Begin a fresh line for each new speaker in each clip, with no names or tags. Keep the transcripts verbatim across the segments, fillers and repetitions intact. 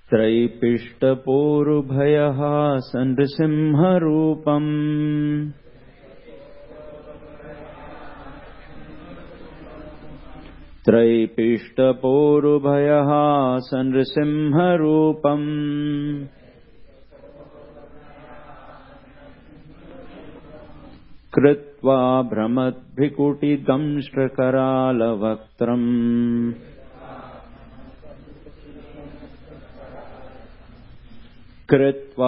त्रैपिष्टपोरुभयः नृसिंहरूपम् त्रैपिष्टपोरुभयः नृसिंहरूपम् कृत्वा भ्रमद्भ्रिकुटिदंष्ट्रकरालवक्त्रम् कृत्वा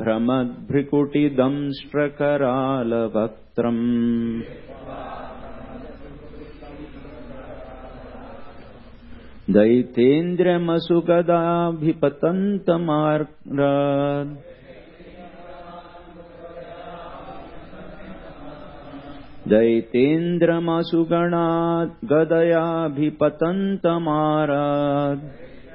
भ्रमद्भ्रिकुटिदंष्ट्रकरालवक्त्रम् दैतेन्द्रमसुगदाभिपतन्तमार्गात् दैतेन्द्रमसुगणात् गदयाभिपतन्तमारात्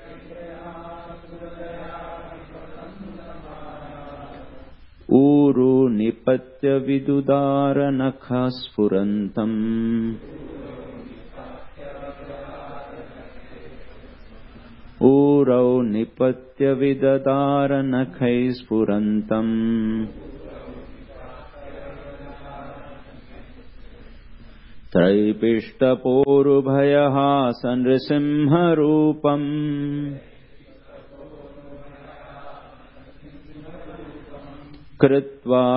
ऊरू निपत्य विदुदारनखस्फुरन्तम् ऊरौ निपत्य विददारनखैस्फुरन्तम् त्रैपिष्टपोरुभयः नृसिंहरूपम् कृत्वा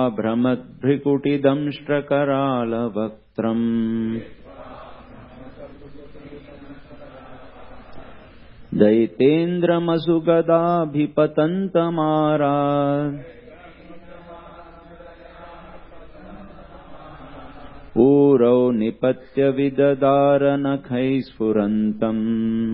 भ्रमद्भ्रिकुटिदंष्ट्रकरालवक्त्रम् दैतेन्द्रमसुगदाभिपतन्तमारात् ऊरौ निपत्य विददारनखैस्फुरन्तम्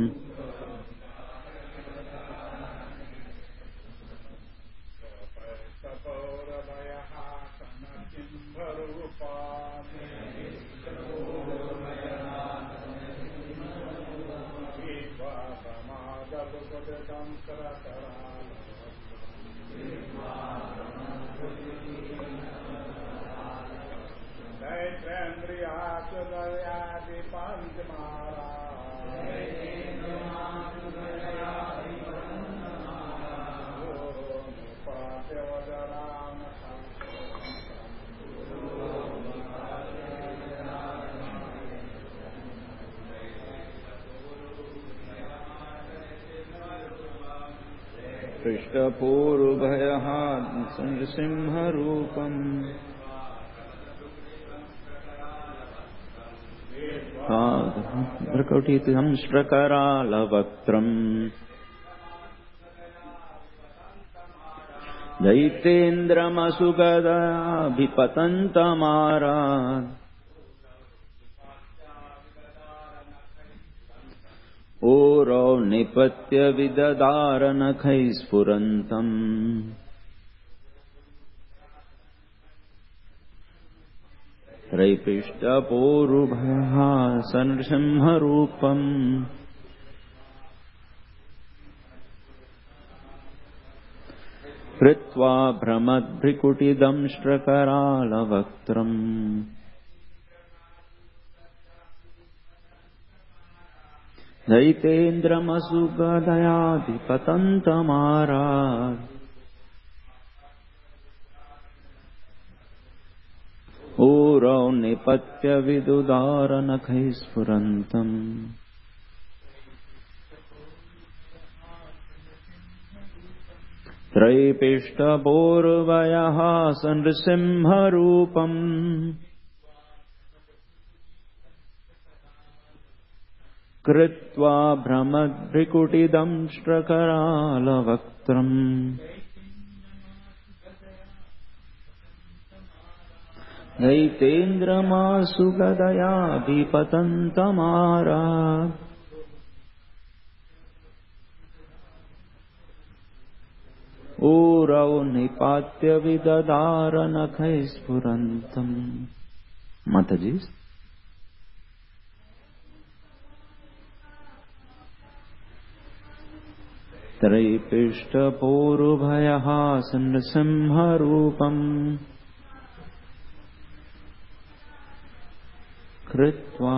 पृष्ठपोरुभयः नृसिंहरूपम् भ्रिकुटिदंष्ट्रकरालवक्त्रम् दैतेन्द्रमसुगदाभिपतन्तमारात् ऊरौ निपत्य विददारनखैस्फुरन्तम् त्रैपिष्टपोरुभयः नृसिंहरूपम् कृत्वा भ्रमद्भ्रिकुटिदंष्ट्रकरालवक्त्रम् दैतेन्द्रमसुगदयाधिपतन्तमारात् ऊरौ निपत्य विदुदारनखैस्फुरन्तम् त्रैपिष्टपोरुभयः नृसिंहरूपम् कृत्वा भ्रमद्भ्रिकुटिदंष्ट्रकरालवक्त्रम् दैतेन्द्रमसुगदयाभिपतन्तमारात् ऊरौ निपात्य विददारनखैस्फुरन्तम्। माताजी त्रैपिष्टपोरुभयः नृसिंहरूपम् कृत्वा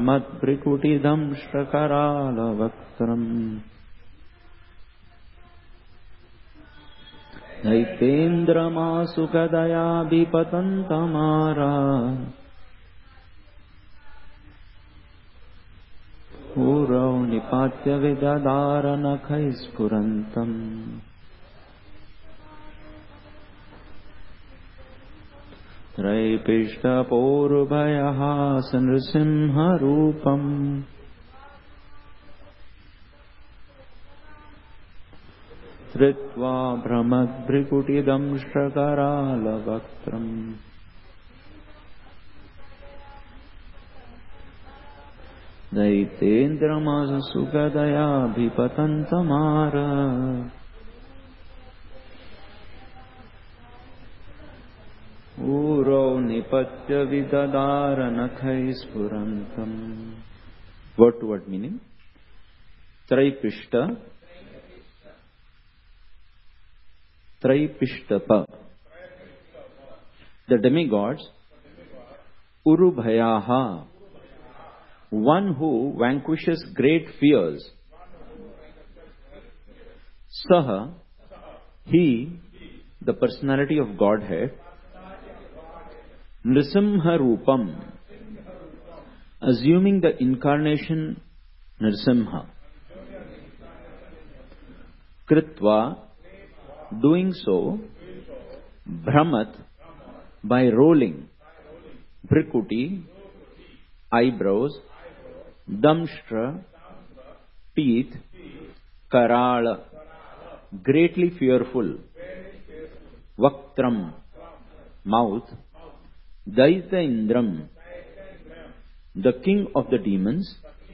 भ्रमद्भ्रिकुटिदंष्ट्रकरालवक्त्रम् दैतेन्द्रमासुकदया विपतन्तमारा पुरौ निपात्य विददार नखैः स्फुरन्तम् त्रैपिष्टपूर्वयः नृसिंहरूपम् धृत्वा भ्रमद्भ्रिकुटिदंष्ट्रकरालवक्त्रम् दैतेन्द्रमासुकदयाभिपतन्तमार ऊरौ निपत्य विददार नखैः स्फुरन्तम्. Word to word meaning. Traipishta, Traipishtapa. The demigods, Urubhayaha, one who vanquishes great fears. Saha, he, the personality of Godhead. Nrisimha Rupam, assuming the incarnation Nrisimha. Kritva, doing so. Brahmat, by rolling. Brikuti, eyebrows. Damshtra, teeth. Karala, greatly fearful. Vaktram, mouth. Daita Indram, the king of the demons.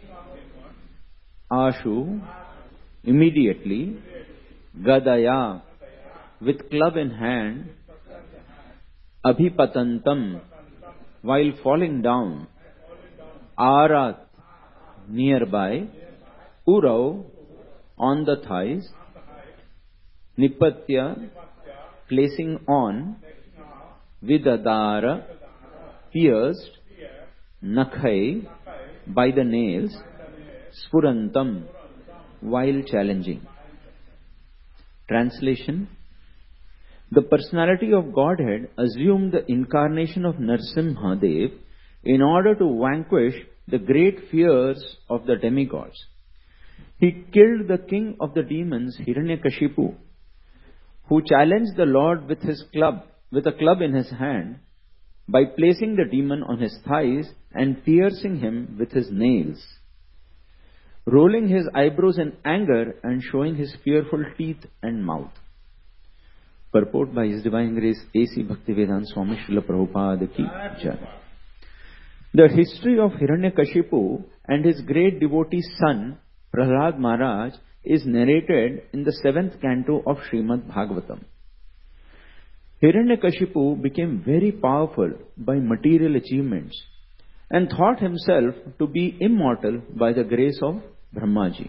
Ashu, immediately. Gadaya, with club in hand. Abhipatantam, while falling down. Arat, nearby. Urau, on the thighs. Nipatya, placing on. Vidadara, pierced. Nakhai, by the nails. Sfurantam, while challenging. Translation. The personality of Godhead assumed the incarnation of Nrsimha Dev in order to vanquish the great fears of the demigods. He killed the king of the demons, Hiranyakashipu, who challenged the Lord with his club, with a club in his hand, by placing the demon on his thighs and piercing him with his nails, rolling his eyebrows in anger and showing his fearful teeth and mouth. Purport by His Divine Grace A C Bhaktivedanta Swami Srila Prabhupada Ki Jai. The history of Hiranyakashipu and his great devotee son Prahlad Maharaj is narrated in the seventh canto of Srimad Bhagavatam. Hiranyakashipu became very powerful by material achievements and thought himself to be immortal by the grace of Brahmaji.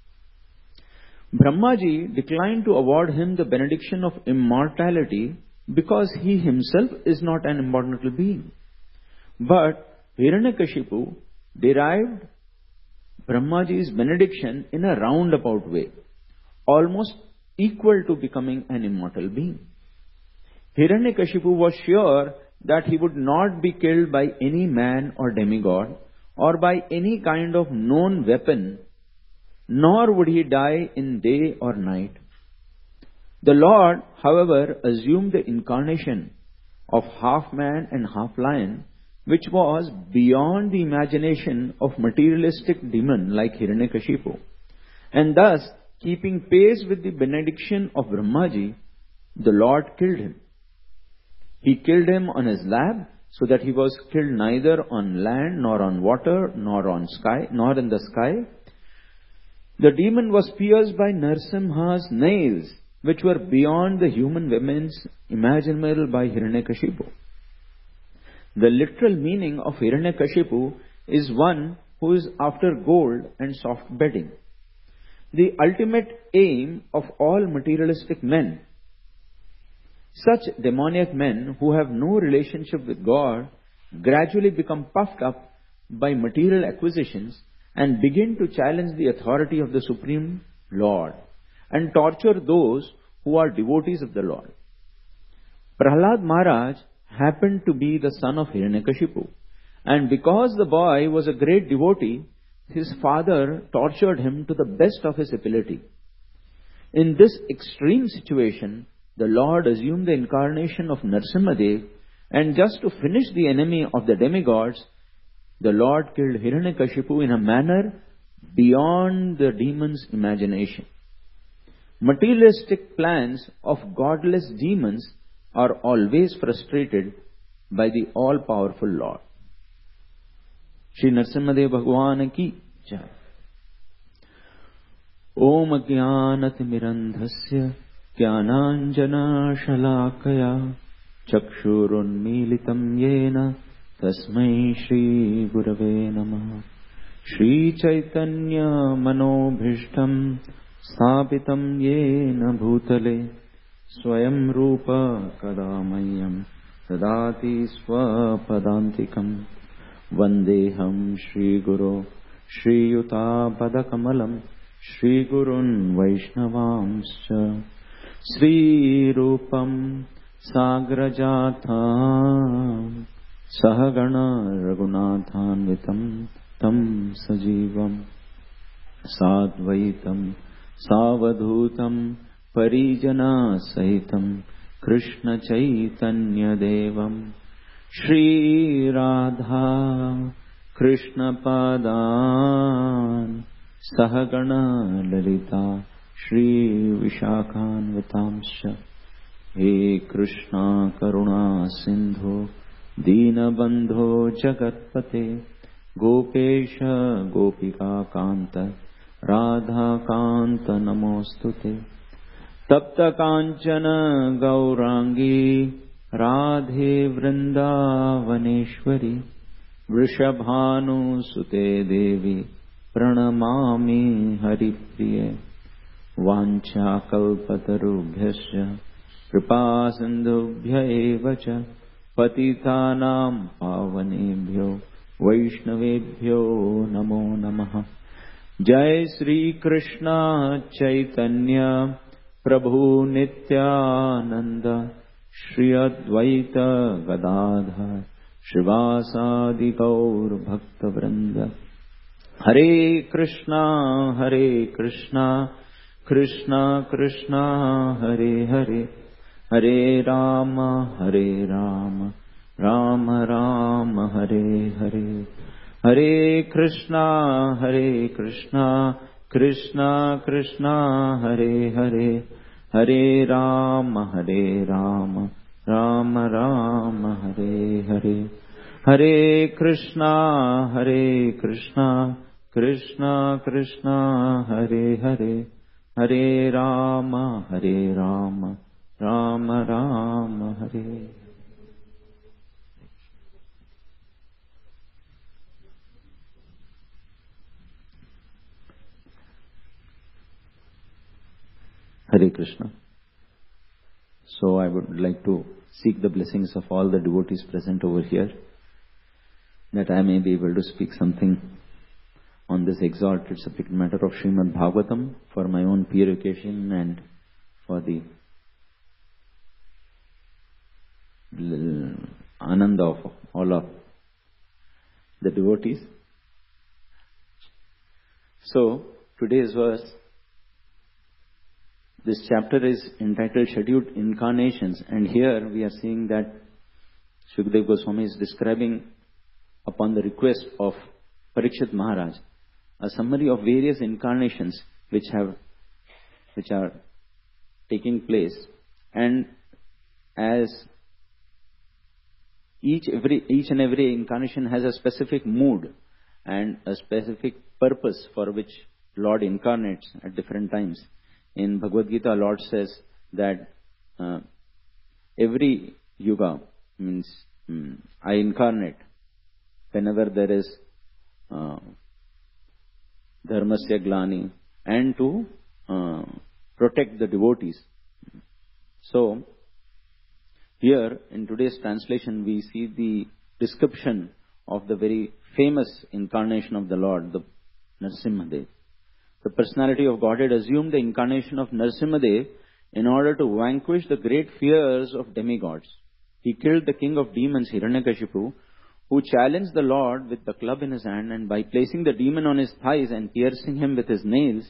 Brahmaji declined to award him the benediction of immortality because he himself is not an immortal being. But Hiranyakashipu derived Brahmaji's benediction in a roundabout way, almost equal to becoming an immortal being. Hiranyakashipu was sure that he would not be killed by any man or demigod or by any kind of known weapon, nor would he die in day or night. The Lord, however, assumed the incarnation of half man and half lion, which was beyond the imagination of materialistic demon like Hiranyakashipu, and thus, keeping pace with the benediction of Brahmaji, the Lord killed him. He killed him on his lap, so that he was killed neither on land, nor on water, nor on sky, nor in the sky. The demon was pierced by Nrsimha's nails, which were beyond the human women's imaginable by Hiranyakashipu. The literal meaning of Hiranyakashipu is one who is after gold and soft bedding. The ultimate aim of all materialistic men. Such demoniac men who have no relationship with God gradually become puffed up by material acquisitions and begin to challenge the authority of the Supreme Lord and torture those who are devotees of the Lord. Prahlad Maharaj happened to be the son of Hiranyakashipu, and because the boy was a great devotee, his father tortured him to the best of his ability. In this extreme situation, the Lord assumed the incarnation of Narasimhadev, and just to finish the enemy of the demigods, the Lord killed Hiranyakashipu in a manner beyond the demon's imagination. Materialistic plans of godless demons are always frustrated by the all-powerful Lord. Shri Narasimhadev Bhagwan ki jai. Om Ajnanatirandhasya Jnananjana Shalakaya Chakshurunmilitam Yena Tasmai Shri Gurave Namah. Shri Chaitanya Manobhishtam Sthapitam Yena Bhutale Swayam Rupa Kadamayam Tadati Swapadantikam Vandeham Shri Guru Shri Yuta Padakamalam Shri Gurun Vaishnavamscha Sri Rupam Sagrajatha Sahagana Raghunathanvitam Tam Sajivam Sadvaitam Savadhutam Parijana Sahitam Krishna Chaitanya Devam Shri Radha Krishna Padan Sahagana Lalita Shri Vishakhanvitamscha. He Krishna Karuna Sindhu Deenabandho Jagatpate Gopesha Gopika Kanta Radha Kanta Namostute Tapta Kanchana Gaurangi Radhe Vrindavaneshwari Vrishabhanu Sute Devi Pranamami Haripriye Vancha Kalpatarubhyasya Kripa Sindhubhya Evacha Patitanam Pavanebhyo Vaishnavebhyo Namo Namaha. Jai Sri Krishna Chaitanya Prabhu Nityananda Shri Advaita Gadadhar Shrivasadi Gaur Bhakta Vrinda. Hare Krishna Hare Krishna Krishna Krishna Hare Hare Hare Rama Hare Rama Rama Rama Hare Hare. Hare Krishna Hare Krishna Krishna Krishna Hare Hare Hare Rama Hare Rama Rama Rama Hare Hare. Hare Krishna Hare Krishna Krishna Krishna Hare Hare Hare Rama Hare Rama Rama Rama Hare. Hare Krishna. So I would like to seek the blessings of all the devotees present over here, that I may be able to speak something on this exalted subject matter of Srimad Bhagavatam for my own purification and for the ananda of all of the devotees. So today's verse, this chapter is entitled Scheduled Incarnations, and here we are seeing that Shukdev Goswami is describing, upon the request of Parikshit Maharaj, a summary of various incarnations which have which are taking place, and as each every each and every incarnation has a specific mood and a specific purpose for which Lord incarnates at different times. In Bhagavad Gita, Lord says that uh, every yuga means um, I incarnate whenever there is uh, dharmasya glani, and to uh, protect the devotees. So here in today's translation we see the description of the very famous incarnation of the Lord, the Narasimhadev. The personality of Godhead assumed the incarnation of Narasimhadev in order to vanquish the great fears of demigods. He killed the king of demons, Hiranyakashipu, who challenged the Lord with the club in his hand, and by placing the demon on his thighs and piercing him with his nails,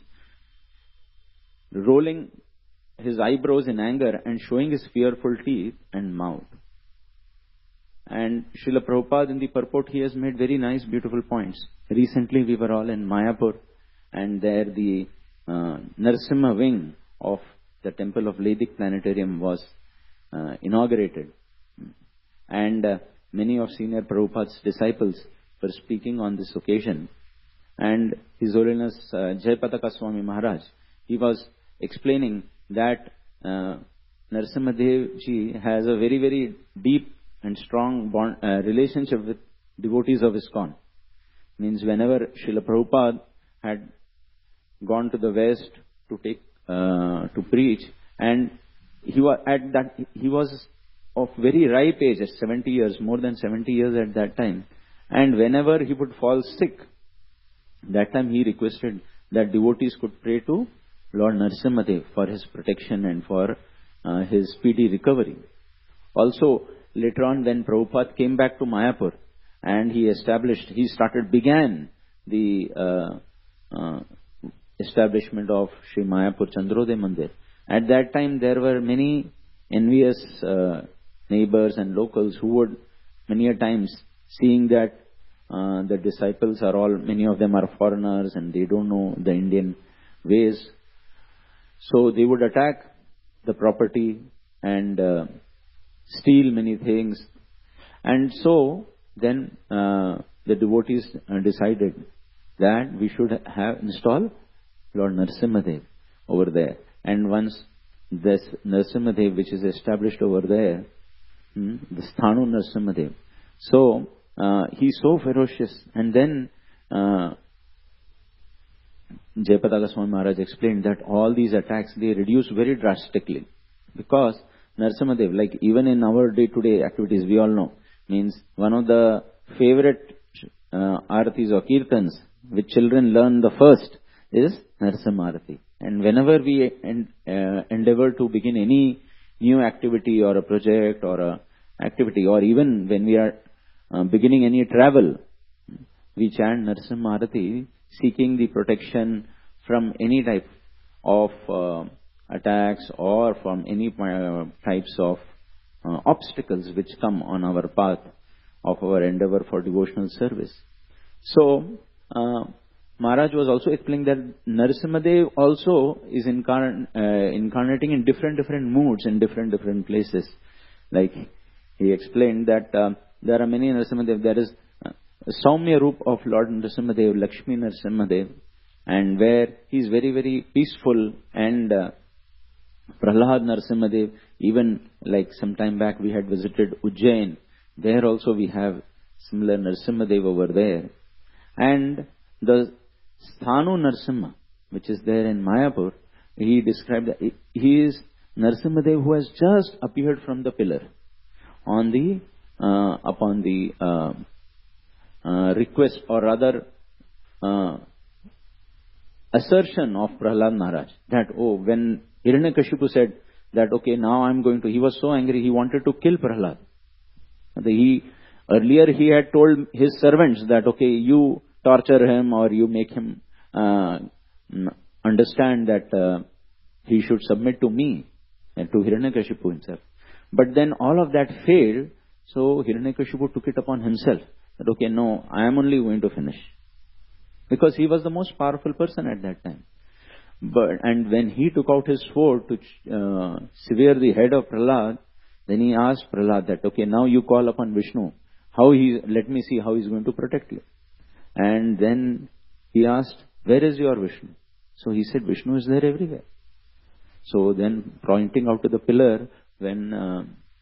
rolling his eyebrows in anger and showing his fearful teeth and mouth. And Srila Prabhupada in the purport, he has made very nice, beautiful points. Recently we were all in Mayapur, and there the uh, Narasimha wing of the temple of Vedic Planetarium was uh, inaugurated. And uh, many of Senior Prabhupada's disciples were speaking on this occasion. And His Holiness uh, Jayapataka Swami Maharaj, he was explaining that uh, Narasimha Dev Ji has a very, very deep and strong bond, uh, relationship with devotees of ISKCON. Means whenever Srila Prabhupada had gone to the West to take uh, to preach, and he was at that he was of very ripe age, at seventy years, more than seventy years at that time, and whenever he would fall sick, that time he requested that devotees could pray to Lord Narasimha Dev for his protection and for uh, his speedy recovery. Also, later on, when Prabhupada came back to Mayapur and he established, he started, began the uh, uh, establishment of Sri Mayapur Chandrodaya Mandir. At that time, there were many envious uh, neighbors and locals who would, many a times, seeing that uh, the disciples are all, many of them are foreigners and they don't know the Indian ways. So they would attack the property and uh, steal many things. And so then uh, the devotees uh, decided that we should have install Lord Narasimha Dev over there. And once this Narasimha Dev, which is established over there, hmm, the Sthanu Narasimha Dev, so uh, he's so ferocious. And then uh, Jayapataka Swami Maharaj explained that all these attacks, they reduce very drastically, because Narasimha Dev, like even in our day-to-day activities, we all know, means one of the favorite uh, aratis or kirtans which children learn the first is Narasimha Arati. And whenever we en- uh, endeavor to begin any new activity or a project or a activity, or even when we are uh, beginning any travel, we chant Narasimha Arati, seeking the protection from any type of uh, attacks or from any uh, types of uh, obstacles which come on our path of our endeavor for devotional service. So, uh, Maharaj was also explaining that Narasimha Dev also is incarn- uh, incarnating in different different moods in different different places. Like he explained that uh, there are many Narasimha Dev. There is uh, Saumya Roop of Lord Narasimha Dev, Lakshmi Narasimha Dev, and where he is very very peaceful, and uh, Prahlad Narasimha Dev, even like some time back we had visited Ujjain. There also we have similar Narasimha Dev over there. And the Sthanu Narasimha, which is there in Mayapur, he described that he is Narasimha Dev who has just appeared from the pillar on the uh, upon the uh, uh, request, or rather uh, assertion of Prahlad Maharaj, that oh, when Hiranyakashipu said that okay, now I'm going to, he was so angry, he wanted to kill Prahlad. He earlier he had told his servants that okay, you torture him or you make him uh, understand that uh, he should submit to me and to Hiranyakashipu himself. But then all of that failed, so Hiranyakashipu took it upon himself that okay, no, I am only going to finish, because he was the most powerful person at that time. But and when he took out his sword to uh, sever the head of Prahlad, then he asked Prahlad that okay, now you call upon Vishnu, how he let me see how he's going to protect you. And then he asked, where is your Vishnu? So he said, Vishnu is there everywhere. So then pointing out to the pillar, when uh,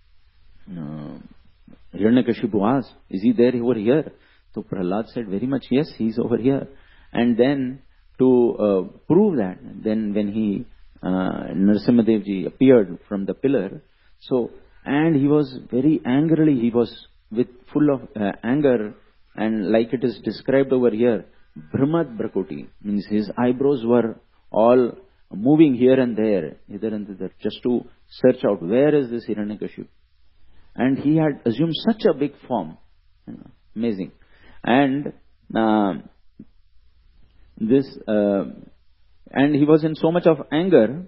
uh, Hiranyakashipu asked, is he there over here? So Prahlad said, very much yes, he's over here. And then to uh, prove that, then when he, uh, Narasimha Dev Ji appeared from the pillar, so, and he was very angrily, he was with full of uh, anger, and like it is described over here, Brahmat Brakoti, means his eyebrows were all moving here and there, hither and thither, just to search out where is this Hiranyakashipu. And he had assumed such a big form. You know, amazing. And uh, this, uh, and he was in so much of anger.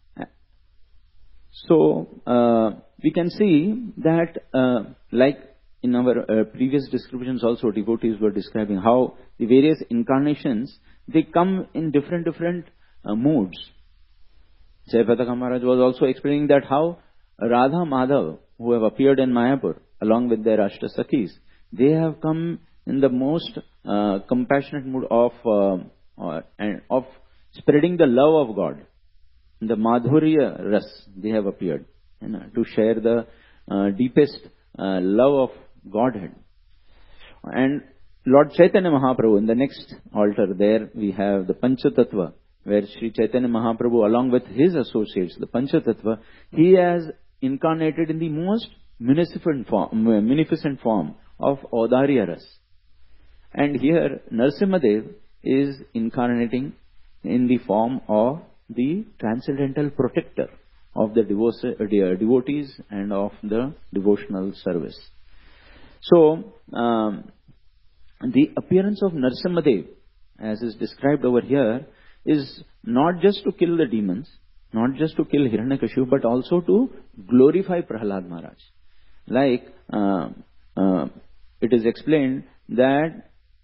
So uh, we can see that, uh, like in our uh, previous descriptions also, devotees were describing how the various incarnations, they come in different different uh, moods. Jayapataka Maharaj was also explaining that how Radha Madhav, who have appeared in Mayapur along with their Ashta Sakhis, they have come in the most uh, compassionate mood of uh, uh, and of spreading the love of God. The Madhurya Ras, they have appeared, you know, to share the uh, deepest uh, love of Godhead. And Lord Chaitanya Mahaprabhu, in the next altar there we have the Panchatattva, where Sri Chaitanya Mahaprabhu along with his associates, the Panchatattva, he has incarnated in the most munificent form, munificent form of Audarya Ras. And here Narasimhadev is incarnating in the form of the transcendental protector of the devotees and of the devotional service. So, um, the appearance of Narasimhadev, as is described over here, is not just to kill the demons, not just to kill Hiranyakashipu, but also to glorify Prahlad Maharaj. Like, uh, uh, it is explained that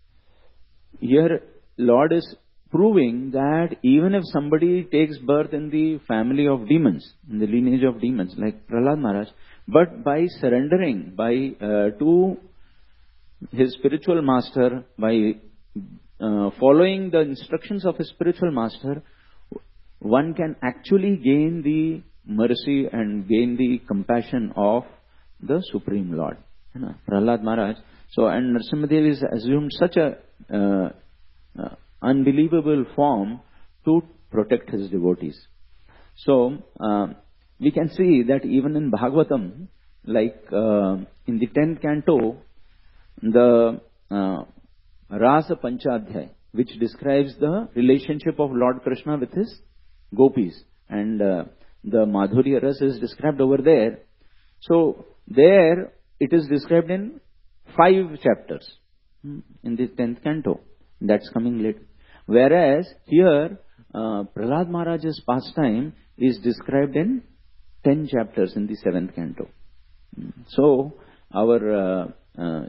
here Lord is proving that even if somebody takes birth in the family of demons, in the lineage of demons, like Prahlad Maharaj, but by surrendering by uh, to his spiritual master, by uh, following the instructions of his spiritual master, one can actually gain the mercy and gain the compassion of the Supreme Lord, you know, Prahlad Maharaj. So, and Narasimhadev is assumed such a uh, uh, unbelievable form to protect his devotees. So, uh, we can see that even in Bhagavatam, like uh, in the tenth canto, the uh, Rasa Panchadhyay, which describes the relationship of Lord Krishna with his gopis, and uh, the Madhurya Rasa is described over there. So, there it is described in five chapters in the tenth canto. That's coming later. Whereas here, uh, Prahlad Maharaj's pastime is described in ten chapters in the seventh canto. So, our uh, uh,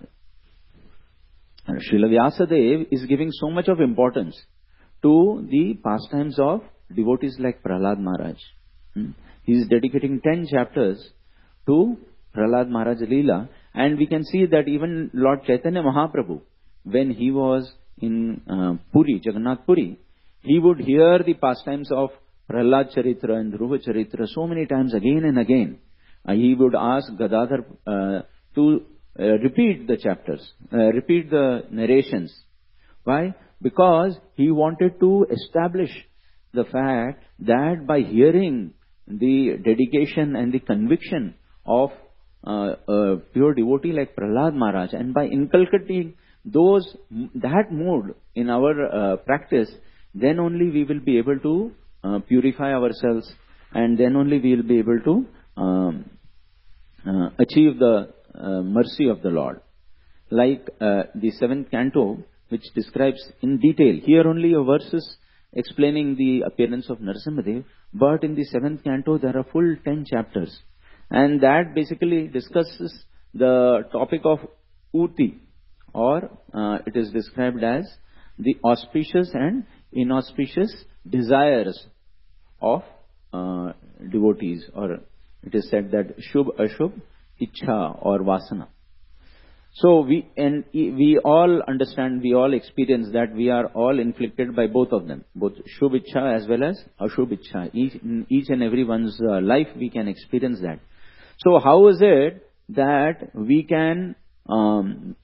Srila Vyasadeva is giving so much of importance to the pastimes of devotees like Prahlad Maharaj. He is dedicating ten chapters to Prahlad Maharaj Leela, and we can see that even Lord Chaitanya Mahaprabhu, when he was in uh, Puri, Jagannath Puri, he would hear the pastimes of Prahlad Charitra and Dhruva Charitra so many times again and again. Uh, he would ask Gadadhar uh, to uh, repeat the chapters, uh, repeat the narrations. Why? Because he wanted to establish the fact that by hearing the dedication and the conviction of uh, a pure devotee like Prahlad Maharaj, and by inculcating those that mood in our uh, practice, then only we will be able to uh, purify ourselves, and then only we will be able to um, uh, achieve the uh, mercy of the Lord. Like uh, the seventh canto, which describes in detail, here only a verses explaining the appearance of Narasimhadev, but in the seventh canto there are full ten chapters, and that basically discusses the topic of Uti, or uh, it is described as the auspicious and inauspicious desires of uh, devotees, or it is said that Shubh Ashubh, Ichha or Vasana. So we and we all understand, we all experience that we are all inflicted by both of them, both Shubh Ichha as well as Ashubh Ichha. Each, in each and everyone's uh, life we can experience that. So how is it that we can um,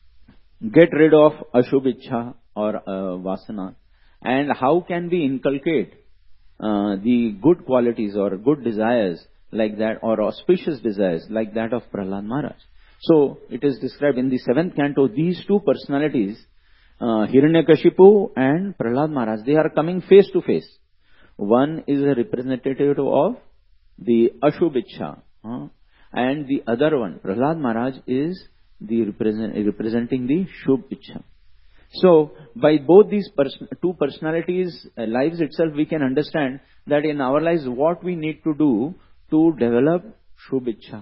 get rid of Ashubh Ichha or uh, Vasana, and how can we inculcate uh, the good qualities or good desires like that, or auspicious desires like that of Prahlad Maharaj? So, it is described in the seventh canto, these two personalities, uh, Hiranyakashipu and Prahlad Maharaj, they are coming face to face. One is a representative of the Ashubh uh, and the other one, Prahlad Maharaj, is the represent, representing the Shubh Ichha. So, by both these person, two personalities' uh, lives itself, we can understand that in our lives what we need to do to develop Shubh Ichha.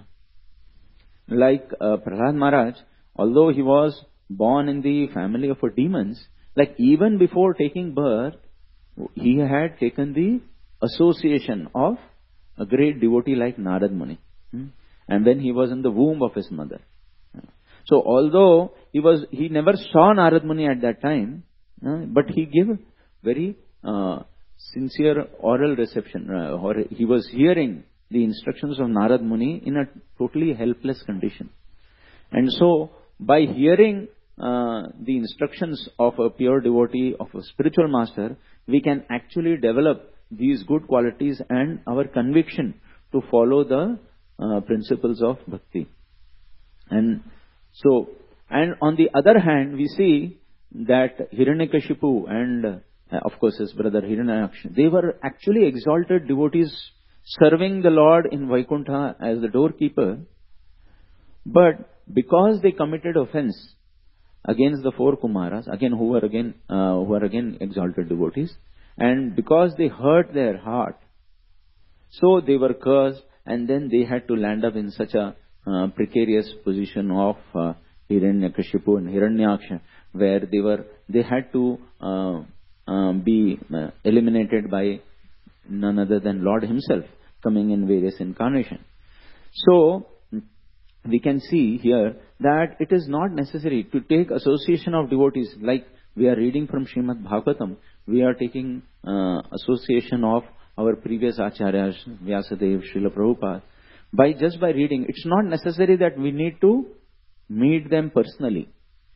Like uh, Prahlad Maharaj, although he was born in the family of demons, like even before taking birth, he had taken the association of a great devotee like Narad Muni. Hmm? And when he was in the womb of his mother. So although he was, he never saw Narad Muni at that time, uh, but he gave very uh, sincere oral reception, uh, or he was hearing the instructions of Narad Muni in a totally helpless condition. And so by hearing uh, the instructions of a pure devotee, of a spiritual master, we can actually develop these good qualities and our conviction to follow the uh, principles of bhakti. And so, and on the other hand, we see that Hiranyakashipu and uh, of course his brother Hiranyaksha, they were actually exalted devotees serving the Lord in Vaikuntha as the doorkeeper. But because they committed offense against the four Kumaras, again who were again uh, who are again exalted devotees, and because they hurt their heart, so they were cursed, and then they had to land up in such a uh, precarious position of uh, Hiranyakashipu and Hiranyaksha, where they were they had to uh, uh, be uh, eliminated by none other than Lord Himself, coming in various incarnations. So we can see here that it is not necessary to take association of devotees, like we are reading from Srimad Bhagavatam. We are taking uh, association of our previous acharyas, Vyasadeva, Srila Prabhupada. By just by reading, it's not necessary that we need to meet them personally.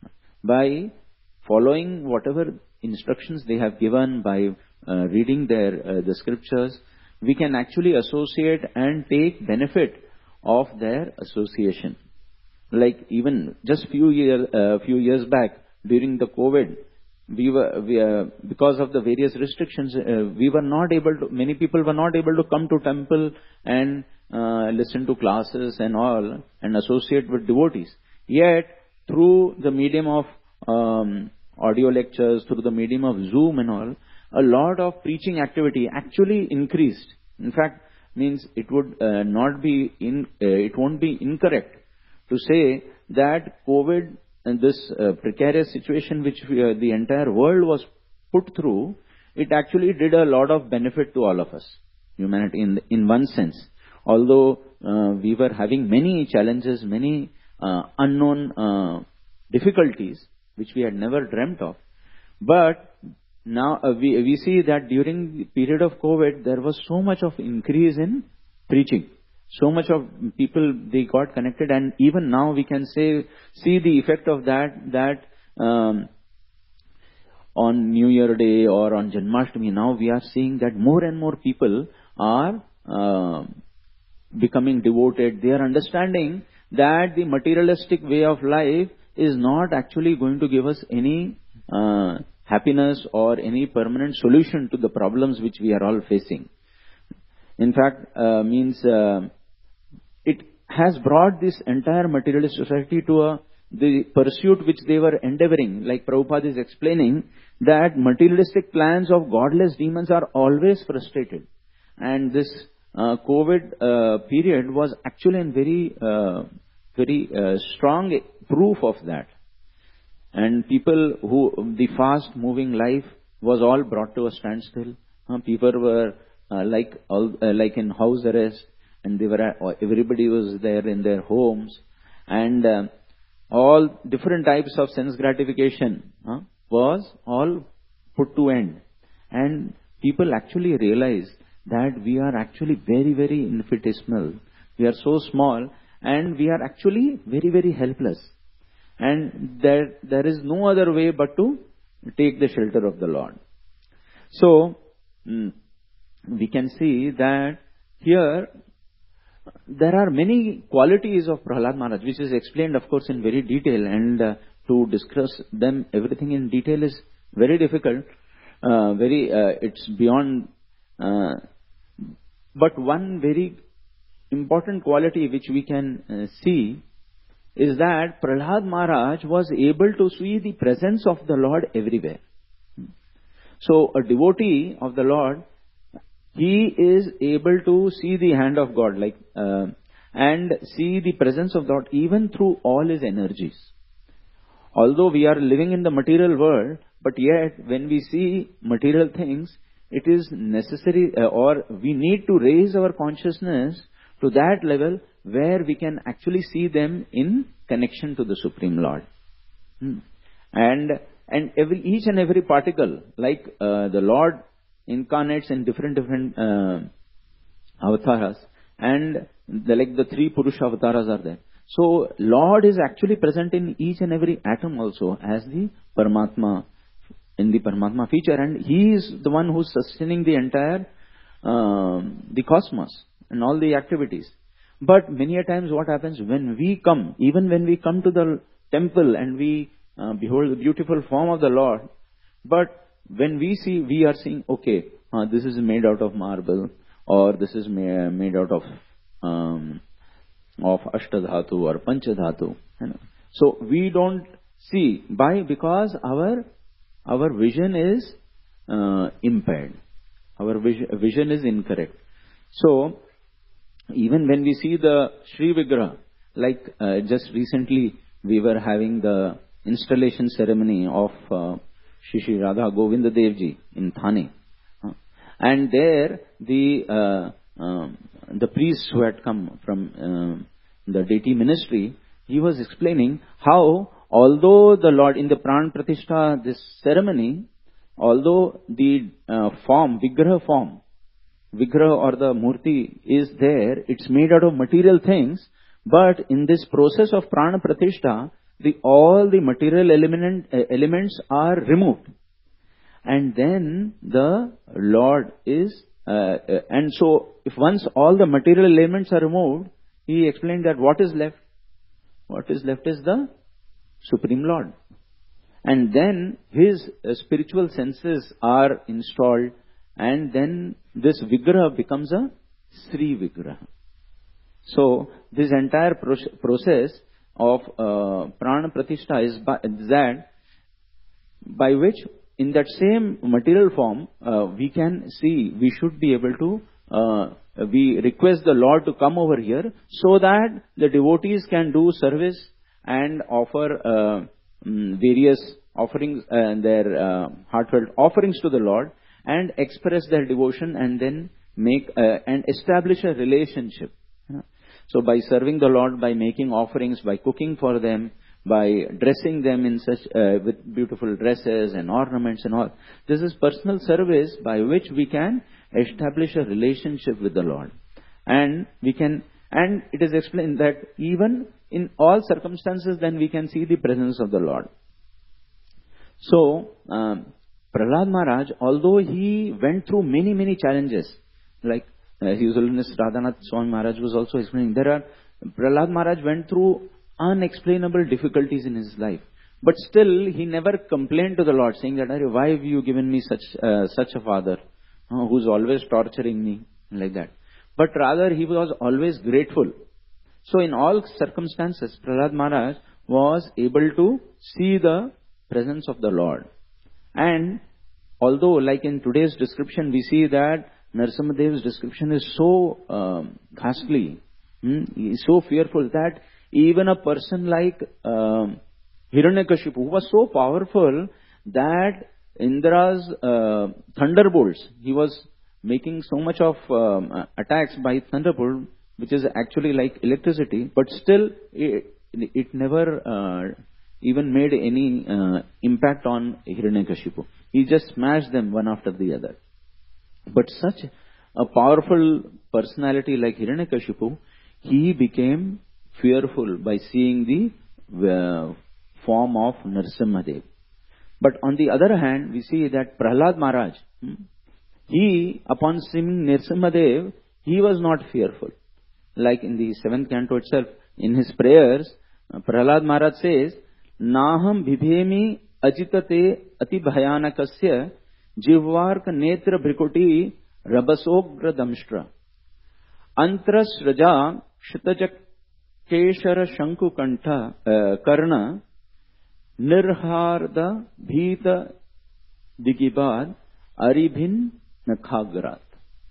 By following whatever instructions they have given, by uh, reading their uh, the scriptures, we can actually associate and take benefit of their association. Like even just few years uh, few years back during the COVID, we were we, uh, because of the various restrictions, uh, we were not able to. Many people were not able to come to temple and uh, listen to classes and all and associate with devotees. Yet through the medium of um, audio lectures, through the medium of Zoom and all, a lot of preaching activity actually increased. In fact, means it would uh, not be in uh, it won't be incorrect to say that COVID and this uh, precarious situation which we, uh, the entire world was put through, it actually did a lot of benefit to all of us, humanity, in in one sense. Although uh, we were having many challenges, many uh, unknown uh, difficulties which we had never dreamt of, but now uh, we we see that during the period of COVID there was so much of increase in preaching. So much of people, they got connected, and even now we can say see the effect of that, that um, on New Year Day or on Janmashtami, now we are seeing that more and more people are uh, becoming devoted. They are understanding that the materialistic way of life is not actually going to give us any uh, happiness or any permanent solution to the problems which we are all facing. In fact, uh, means uh, it has brought this entire materialist society to a, the pursuit which they were endeavoring. Like Prabhupada is explaining that materialistic plans of godless demons are always frustrated. And this uh, COVID uh, period was actually a very, uh, very uh, strong proof of that. And people who, the fast moving life was all brought to a standstill. Uh, people were uh, like, all, uh, like in house arrest. And they were at, everybody was there in their homes, and uh, all different types of sense gratification uh, was all put to end. And people actually realized that we are actually very, very infinitesimal. We are so small, and we are actually very, very helpless. And there, there is no other way but to take the shelter of the Lord. So, mm, we can see that here, there are many qualities of Prahlad Maharaj, which is explained, of course, in very detail, and uh, to discuss them, everything in detail is very difficult. Uh, very, uh, it's beyond Uh, but one very important quality which we can uh, see is that Prahlad Maharaj was able to see the presence of the Lord everywhere. So a devotee of the Lord, he is able to see the hand of God, like uh, and see the presence of God even through all his energies. Although we are living in the material world, but yet when we see material things, it is necessary uh, or we need to raise our consciousness to that level where we can actually see them in connection to the Supreme Lord. Hmm. And and every each and every particle, like uh, the Lord incarnates in different different uh, avatars, and the, like the three Purusha avatars are there. So Lord is actually present in each and every atom also as the Paramatma, in the Paramatma feature, and He is the one who is sustaining the entire uh, the cosmos and all the activities. But many a times what happens when we come, even when we come to the temple and we uh, behold the beautiful form of the Lord, but when we see, we are seeing, okay, uh, this is made out of marble, or this is ma- made out of um, of Ashtadhatu or Panchadhatu. You know. So we don't see. Why? Because our our vision is uh, impaired. Our vision, vision is incorrect. So even when we see the Sri Vigraha, like uh, just recently we were having the installation ceremony of uh, Shri Shri Radha Govinda Dev Ji in Thane. Uh, and there the uh, uh, the priest who had come from uh, the deity ministry, he was explaining how although the Lord in the Pran Pratishtha, this ceremony, although the uh, form, Vigraha form, Vigraha or the Murti is there, it's made out of material things, but in this process of Prana Pratishtha, the, all the material element, uh, elements are removed. And then the Lord is, uh, uh, and so if once all the material elements are removed, he explained that what is left? What is left is the Supreme Lord. And then his uh, spiritual senses are installed, and then this Vigraha becomes a Sri Vigraha. So this entire pro- process of uh, Prana Pratishtha is, by, is that by which in that same material form uh, we can see, we should be able to, uh, we request the Lord to come over here so that the devotees can do service and offer uh, um, various offerings, uh, their uh, heartfelt offerings to the Lord, and express their devotion and then make uh, and establish a relationship. You know? So by serving the Lord, by making offerings, by cooking for them, by dressing them in such uh, with beautiful dresses and ornaments and all, this is personal service by which we can establish a relationship with the Lord. And we can, and it is explained that even in all circumstances, then we can see the presence of the Lord. So, um, Prahlad Maharaj, although he went through many, many challenges, like uh, His Holiness Radhanath Swami Maharaj was also explaining, there are, Prahlad Maharaj went through unexplainable difficulties in his life. But still, he never complained to the Lord, saying that, why have you given me such uh, such a father uh, who's always torturing me, like that. But rather, he was always grateful. So in all circumstances, Prahlad Maharaj was able to see the presence of the Lord. And although, like in today's description, we see that Narasimhadev's description is so um, ghastly, hmm, he is so fearful that even a person like um, Hiranyakashipu, who was so powerful that Indra's uh, thunderbolts, he was making so much of um, attacks by thunderbolt, which is actually like electricity, but still it, it never uh, even made any uh, impact on Hiranyakashipu. He just smashed them one after the other. But such a powerful personality like Hiranyakashipu, he became fearful by seeing the uh, form of Narasimhadev. But on the other hand, we see that Prahlad Maharaj, hmm, he, upon seeing Narasimhadev, he was not fearful. Like in the seventh canto itself, in his prayers, Prahlad Maharaj says, Naham bhibhemi ajitate ati bhayanakasya jivvarka netra brikuti Rabasogra Damshtra Antrasraja Kshitajak Keshara Shanku Kantha Karna Nirharda Bhita Digibad Aribhin Nakhagrat.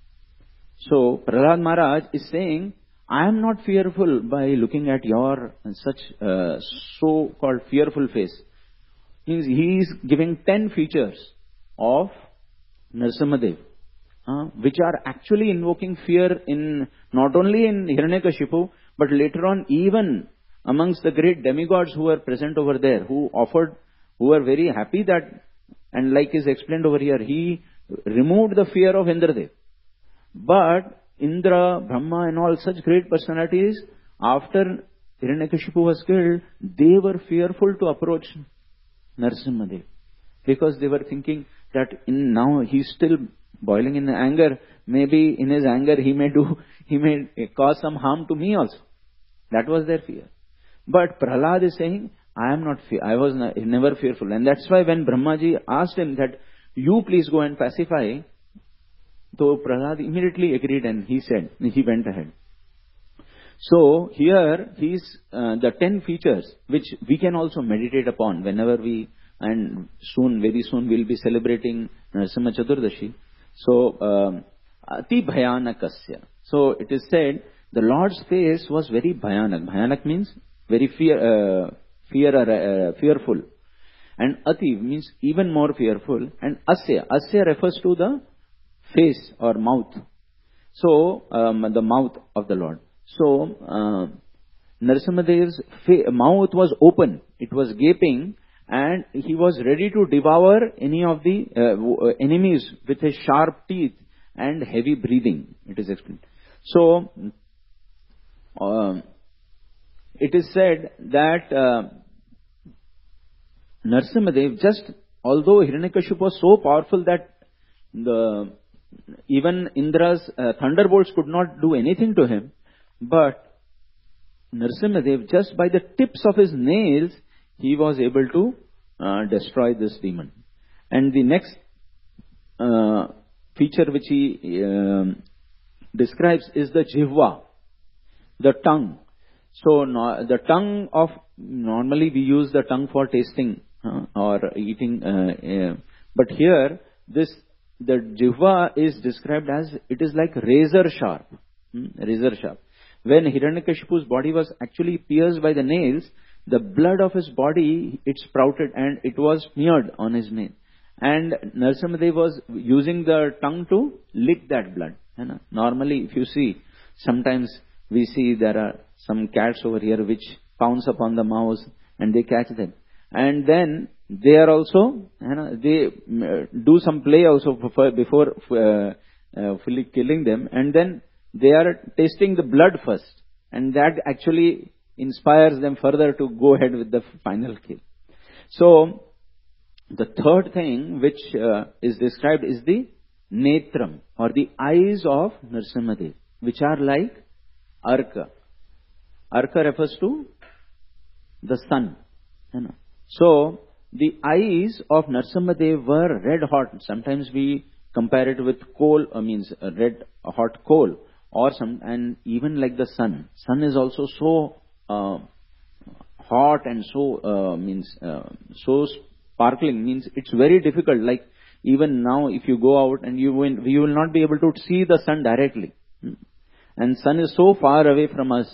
So Prahlad Maharaj is saying, I am not fearful by looking at your such uh, so-called fearful face. Means he is giving ten features of Narasimhadev, uh, which are actually invoking fear in not only in Hiranyakashipu, but later on even amongst the great demigods who were present over there, who offered, who were very happy that, and like is explained over here, he removed the fear of Indradev. But Indra, Brahma and all such great personalities, after Hiranyakashipu was killed, they were fearful to approach Narasimhadev, because they were thinking that in now he's still boiling in anger. Maybe in his anger he may do, he may cause some harm to me also. That was their fear. But Prahlad is saying, I am not fear. I was never fearful. And that's why when Brahmaji asked him that, you please go and pacify, so Prahlad immediately agreed and he said, he went ahead. So here he's uh, the ten features which we can also meditate upon whenever we, and soon, very soon we'll be celebrating Narasimha Chaturdashi. So, um, Ati Bhayanakasya. So it is said the Lord's face was very Bhayanak. Bhayanak means very fear, uh, fear, uh, fearful. And Ati means even more fearful. And Asya. Asya refers to the face or mouth. So, um, the mouth of the Lord. So, uh, Narasimhadev's mouth was open. It was gaping and he was ready to devour any of the uh, enemies with his sharp teeth and heavy breathing. It is explained. So, uh, it is said that uh, Narasimhadev, just although Hiranyakashipu was so powerful that the even Indra's uh, thunderbolts could not do anything to him, but Narasimhadev, just by the tips of his nails, he was able to uh, destroy this demon. And the next uh, feature which he uh, describes is the jihva, the tongue. So no, the tongue of, normally we use the tongue for tasting uh, or eating, uh, uh, but here this the jihva is described as, it is like razor sharp, hmm? razor sharp. When Hiranyakashipu's body was actually pierced by the nails, the blood of his body, it sprouted and it was smeared on his nail. And Narasimhadev was using the tongue to lick that blood. Normally, if you see, sometimes we see there are some cats over here which pounce upon the mouse and they catch them. And then they are also, they do some play also before uh, uh, fully killing them. And then they are tasting the blood first. And that actually inspires them further to go ahead with the final kill. So, the third thing which uh, is described is the netram, or the eyes of Narasimhadev, which are like arka. Arka refers to the sun. You know. So, the eyes of Narasimhadev were red hot. Sometimes we compare it with coal, uh, means a red hot coal, or some, and even like the sun. Sun is also so uh, hot and so uh, means uh, so sparkling, means it's very difficult. Like even now, if you go out and you will, you will not be able to see the sun directly, and sun is so far away from us.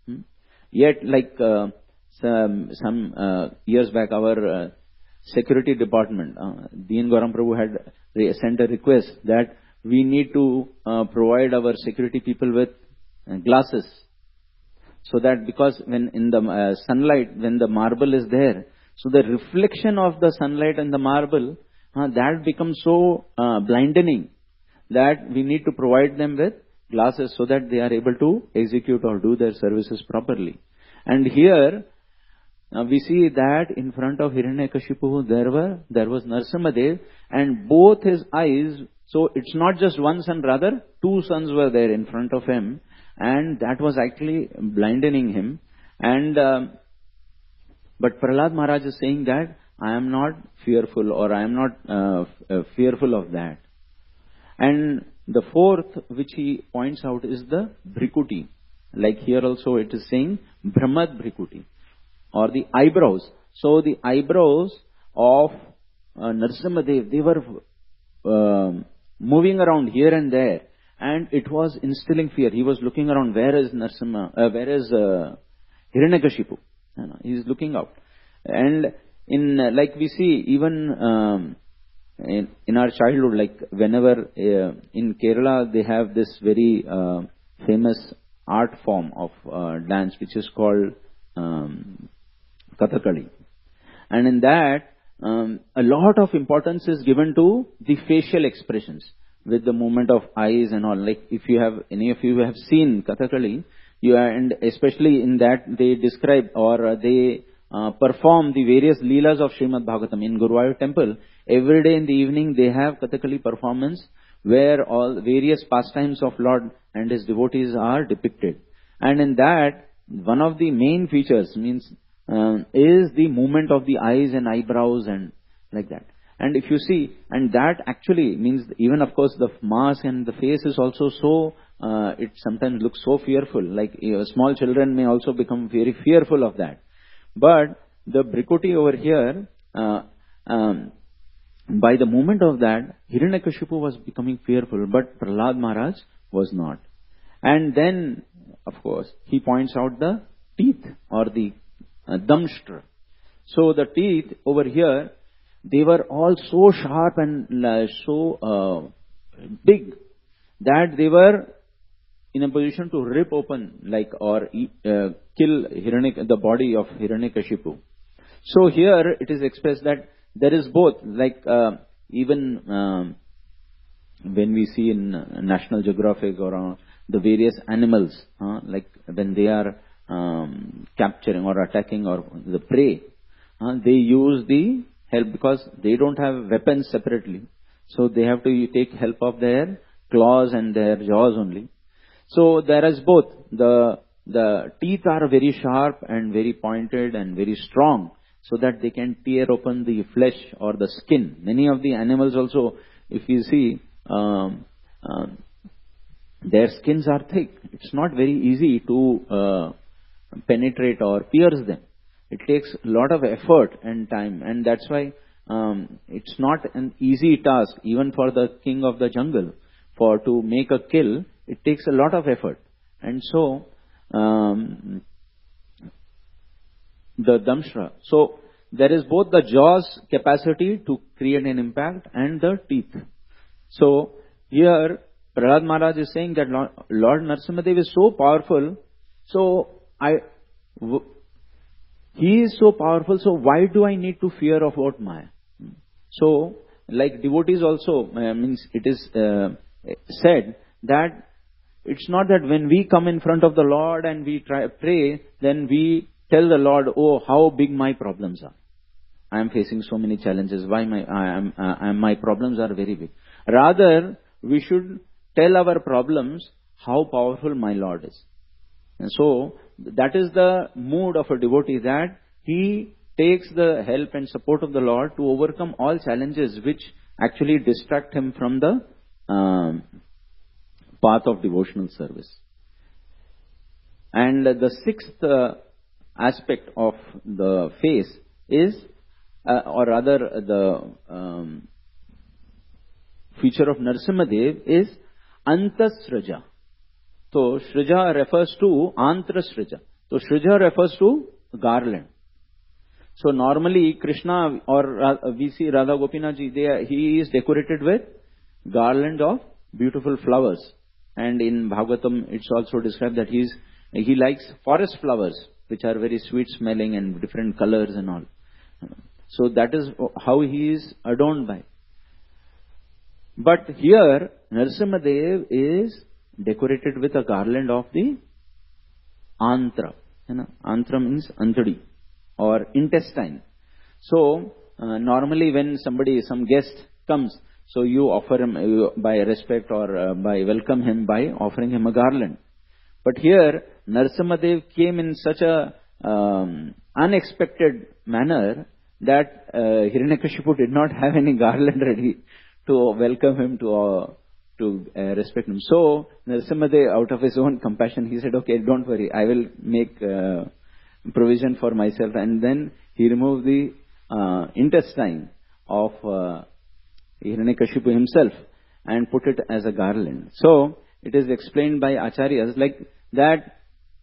Yet, like uh, some, some uh, years back, our uh, security department, uh, Deen Garam Prabhu had sent a request that we need to uh, provide our security people with uh, glasses, so that because when in the uh, sunlight, when the marble is there, so the reflection of the sunlight and the marble, uh, that becomes so uh, blinding that we need to provide them with glasses so that they are able to execute or do their services properly. And here uh, we see that in front of Hiranyakashipu there were there was Narasimhadev, and both his eyes. So it's not just one sun, rather two suns were there in front of him, and that was actually blinding him. And um, but Prahlad Maharaj is saying that I am not fearful, or I am not uh, f- uh, fearful of that. And the fourth which he points out is the Bhrikuti. Like here also it is saying Brahmad Bhrikuti, or the eyebrows. So the eyebrows of uh, Narasimhadev, they were uh, moving around here and there, and it was instilling fear. He was looking around, where is Narasimha, uh, where is uh, Hiranyakashipu? You know, he is looking out. And in, uh, like we see, even um, in, in our childhood, like whenever uh, in Kerala, they have this very uh, famous art form of uh, dance, which is called um, Kathakali. And in that, um, a lot of importance is given to the facial expressions with the movement of eyes and all. Like if you have, any of you have seen Kathakali, you are, and especially in that they describe or uh, they uh, perform the various leelas of Srimad Bhagavatam in Guruvayur temple. Every day in the evening they have Kathakali performance where all various pastimes of Lord and His devotees are depicted. And in that, one of the main features means uh, is the movement of the eyes and eyebrows and like that. And if you see, and that actually means even of course the mask and the face is also so, uh, it sometimes looks so fearful. Like you know, small children may also become very fearful of that. But the Bhrikuti over here, uh, um, by the movement of that, Hiranyakashipu was becoming fearful, but Prahlad Maharaj was not. And then, of course, he points out the teeth or the uh, damshtra. So the teeth over here, they were all so sharp and uh, so uh, big that they were in a position to rip open, like, or eat, uh, kill Hiranyak, the body of Hiranyakashipu. So here it is expressed that there is both, like uh, even um, when we see in National Geographic or uh, the various animals, uh, like when they are um, capturing or attacking or the prey, uh, they use the help because they don't have weapons separately. So they have to take help of their claws and their jaws only. So there is both. The, the teeth are very sharp and very pointed and very strong, so that they can tear open the flesh or the skin. Many of the animals also, if you see, um, um, their skins are thick. It's not very easy to uh, penetrate or pierce them. It takes a lot of effort and time, and that's why um, it's not an easy task, even for the king of the jungle. For to make a kill, it takes a lot of effort. And so, um, the damshra. So there is both the jaws capacity to create an impact and the teeth. So here Prahlad Maharaj is saying that Lord Narasimhadev is so powerful. So I, w- he is so powerful. So why do I need to fear about Maya? So like devotees also uh, means it is uh, said that it's not that when we come in front of the Lord and we try pray, then we tell the Lord, oh, how big my problems are. I am facing so many challenges. Why my I am, uh, I am my problems are very big. Rather, we should tell our problems how powerful my Lord is. And so that is the mood of a devotee, that he takes the help and support of the Lord to overcome all challenges which actually distract him from the um, path of devotional service. And the sixth uh, aspect of the face is, uh, or rather the um, feature of Narasimhadev is Antasraja. So Srija refers to Antra Srija. So Srija refers to garland. So normally Krishna or we see Radha Gopinath ji, they, he is decorated with garland of beautiful flowers. And in Bhagavatam it's also described that he is, he likes forest flowers, which are very sweet smelling and different colors and all. So that is how he is adorned by. But here Narasimhadev is decorated with a garland of the Antra. Antra means Antadi or intestine. So uh, normally when somebody, some guest comes, so you offer him uh, by respect or uh, by welcome him by offering him a garland. But here Narasimhadev came in such a um, unexpected manner that uh, Hiranyakashipu did not have any garland ready to welcome him to uh, to uh, respect him. So Narasimhadev, out of his own compassion, he said, okay, don't worry, I will make uh, provision for myself. And then he removed the uh, intestine of uh, Hiranyakashipu himself and put it as a garland. So it is explained by Acharyas like that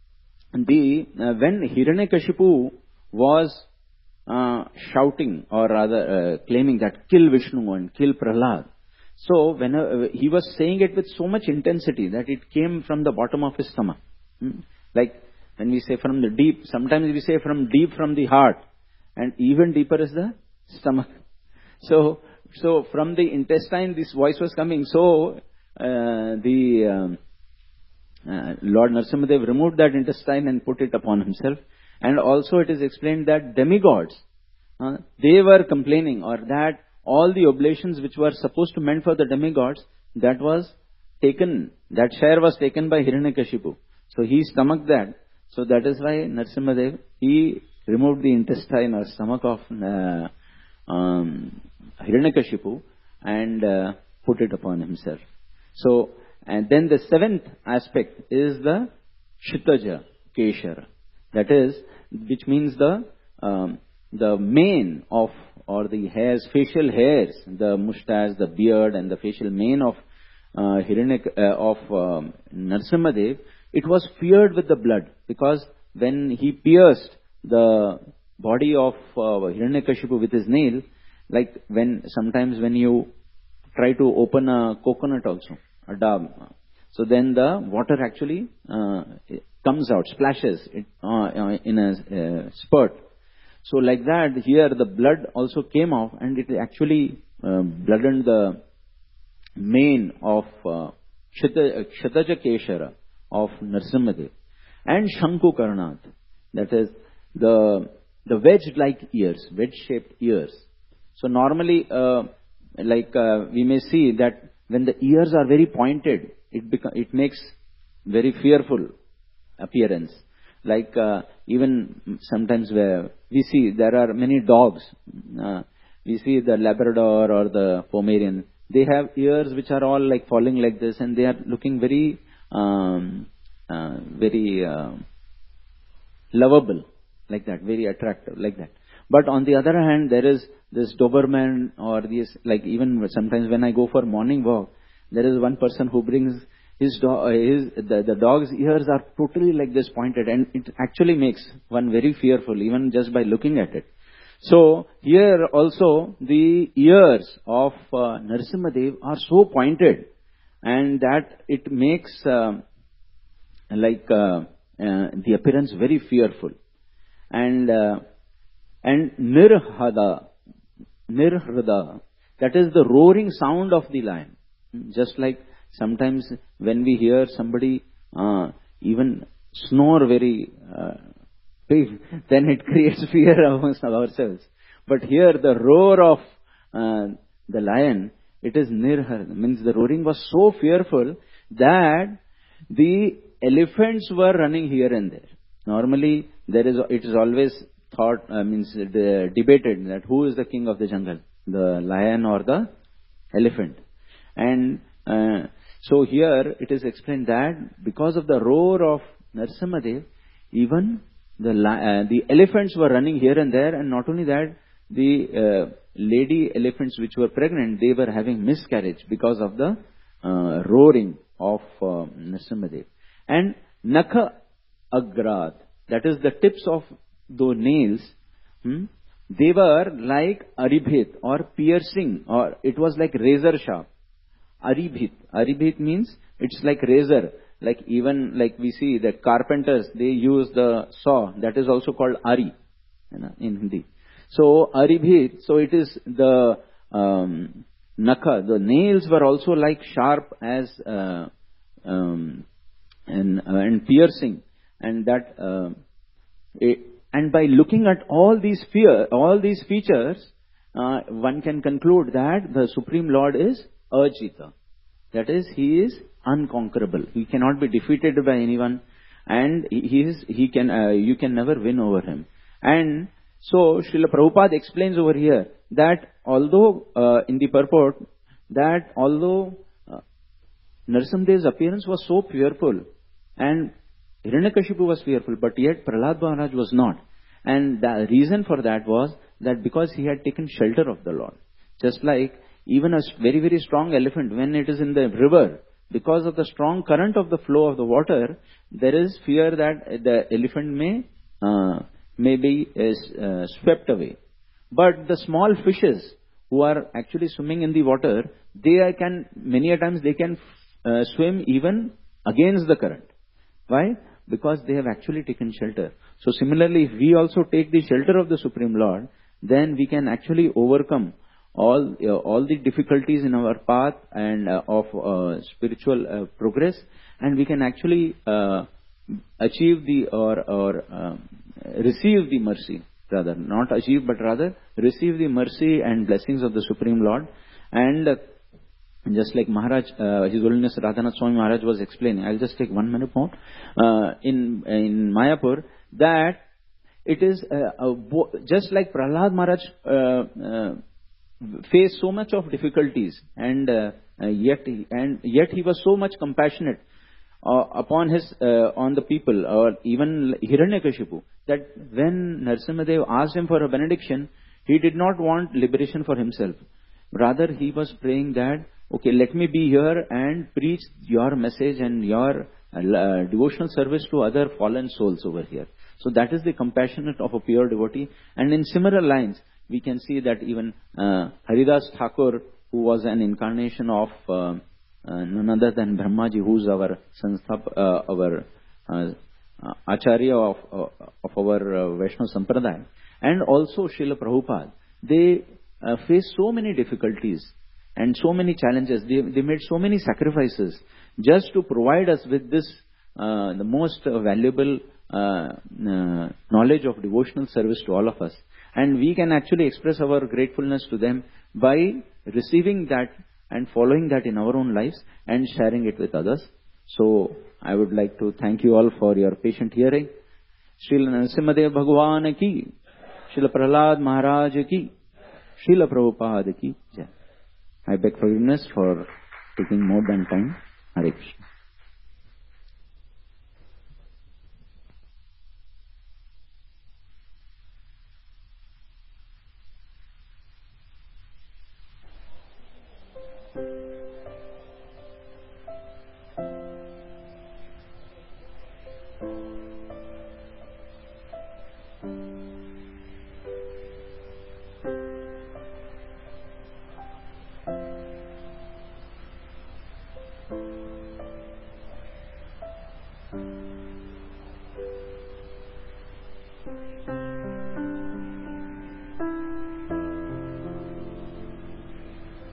the uh, when Hiranyakashipu was uh, shouting, or rather uh, claiming that kill Vishnu and kill Prahlad, so when uh, he was saying it with so much intensity that it came from the bottom of his stomach. Hmm? Like when we say from the deep, sometimes we say from deep from the heart, and even deeper is the stomach. So, so from the intestine this voice was coming. So uh, the um, uh, Lord Narasimhadev removed that intestine and put it upon himself. And also it is explained that demigods, uh, they were complaining, or that all the oblations which were supposed to meant for the demigods, that was taken, that share was taken by Hiranyakashipu. So he stomached that. So that is why Narasimhadev, he removed the intestine or stomach of uh, um, Hiranyakashipu and uh, put it upon himself. So, and then the seventh aspect is the Shitaja Keshara. That is, which means the um, the mane of, or the hairs, facial hairs, the mustache, the beard, and the facial mane of uh, Hiranyak, uh, of um, Narasimhadev, it was feared with the blood, because when he pierced the body of uh, Hiranyakashipu with his nail, like when sometimes when you try to open a coconut also, a dab, so then the water actually uh, comes out, splashes it, uh, in a uh, spurt. So like that, here the blood also came off, and it actually uh, blooded the mane of uh, Kshataja Keshara of Narasimhadev. And Shanku Karnat, that is the the wedge-like ears, wedge-shaped ears. So normally, uh, like uh, we may see that when the ears are very pointed, it beca- it makes very fearful appearance. Like uh, even sometimes where we see there are many dogs, uh, we see the Labrador or the Pomeranian, they have ears which are all like falling like this, and they are looking very, um, uh, very uh, lovable, like that, very attractive, like that. But on the other hand, there is this Doberman, or this, like even sometimes when I go for morning walk, there is one person who brings his dog, his, the, the dog's ears are totally like this pointed, and it actually makes one very fearful, even just by looking at it. So here also the ears of uh, Narasimhadev are so pointed, and that it makes uh, like uh, uh, the appearance very fearful. And uh, and Nirhada, Nirhrada, that is the roaring sound of the lion. Just like sometimes when we hear somebody uh, even snore very uh, big, then it creates fear amongst ourselves. But here the roar of uh, the lion, it is Nirhar, means the roaring was so fearful that the elephants were running here and there. Normally, there is it is always thought, uh, means the, debated that who is the king of the jungle, the lion or the elephant. And uh, so here it is explained that because of the roar of Narasimhadev, even the uh, the elephants were running here and there, and not only that, the uh, lady elephants which were pregnant, they were having miscarriage because of the uh, roaring of uh, Narasimhadev. And Nakha Agrad, that is the tips of those nails, hmm, they were like aribhit, or piercing, or it was like razor sharp. Aribhit. Aribhit means it's like razor. Like even like we see that carpenters, they use the saw, that is also called ari in Hindi. So aribhit, so it is the um, nakha, the nails were also like sharp as uh, um, and, uh, and piercing, and that uh, it, and by looking at all these fear, all these features, uh, one can conclude that the Supreme Lord is Ajita. That is, he is unconquerable. He cannot be defeated by anyone, and he is he can uh, you can never win over him. And so Srila Prabhupada explains over here that although uh, in the purport that although uh, Narasimha's appearance was so fearful, and Hiranyakashipu was fearful, but yet Prahlad Maharaj was not. And the reason for that was that because he had taken shelter of the Lord. Just like even a very, very strong elephant, when it is in the river, because of the strong current of the flow of the water, there is fear that the elephant may, uh, may be uh, swept away. But the small fishes who are actually swimming in the water, they can, many a times they can uh, swim even against the current. Why? Because they have actually taken shelter. So similarly, if we also take the shelter of the Supreme Lord, then we can actually overcome all uh, all the difficulties in our path and uh, of uh, spiritual uh, progress, and we can actually uh, achieve the or or uh, receive the mercy, rather not achieve but rather receive the mercy and blessings of the Supreme Lord. And uh, just like Maharaj, uh, His Holiness Radhanath Swami Maharaj was explaining, I'll just take one minute more, uh, in in Mayapur, that it is uh, uh, just like Prahlad Maharaj uh, uh, faced so much of difficulties, and uh, uh, yet he, and yet he was so much compassionate uh, upon his uh, on the people, or even Hiranyakashipu, that when Narasimhadev asked him for a benediction, he did not want liberation for himself. Rather, he was praying that, okay, let me be here and preach your message and your uh, devotional service to other fallen souls over here. So that is the compassionate of a pure devotee. And in similar lines, we can see that even uh, Haridas Thakur, who was an incarnation of uh, uh, none other than Brahmaji, who is our Sanstha, uh, our uh, uh, Acharya of, uh, of our uh, Vaishnava Sampradaya, and also Srila Prabhupada, they uh, faced so many difficulties and so many challenges. They, they made so many sacrifices just to provide us with this, uh, the most uh, valuable uh, uh, knowledge of devotional service to all of us. And we can actually express our gratefulness to them by receiving that and following that in our own lives and sharing it with others. So I would like to thank you all for your patient hearing. Srila Narasimhadev Bhagwan ki, Srila Prahlad Maharaj ki, Srila Prabhupada ki jai. I beg forgiveness for taking more than time. Hare Krishna.